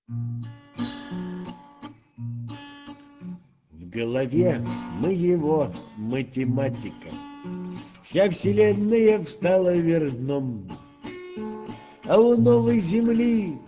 В голове моего математика, вся вселенная встала вверх дном, а у новой земли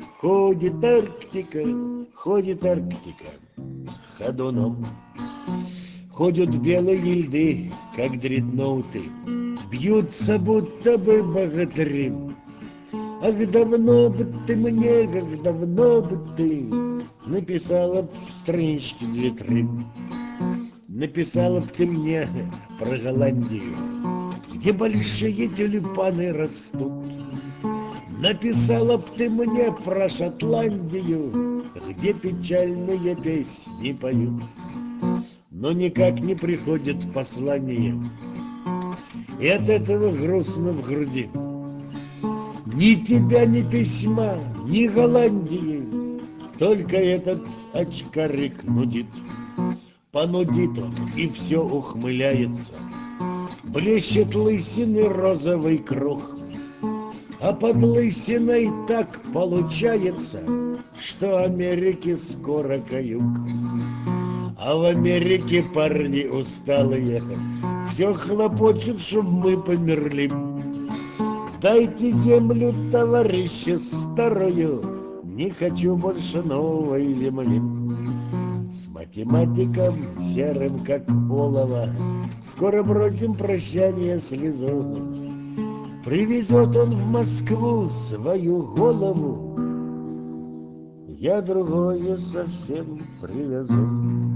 ходит Арктика ходуном. Ходят белые льды, как дредноуты, бьются будто бы богатыри. Ах, давно бы ты мне, как давно бы ты написала б странички для трим. Написала б ты мне про Голландию, где большие тюльпаны растут. Написала б ты мне про Шотландию, где печальные песни поют. Но никак не приходит послание, и от этого грустно в груди. Ни тебя, ни письма, ни Голландии, только этот очкарик нудит. Понудит он, и все ухмыляется, блещет лысины розовый круг. А под лысиной так получается, что Америке скоро каюк. А в Америке парни усталые все хлопочут, чтоб мы померли. Дайте землю, товарищи, старую, не хочу больше новой земли. С математиком серым, как олово, скоро бросим прощание слезу. Привезет он в Москву свою голову, я другое совсем привезу.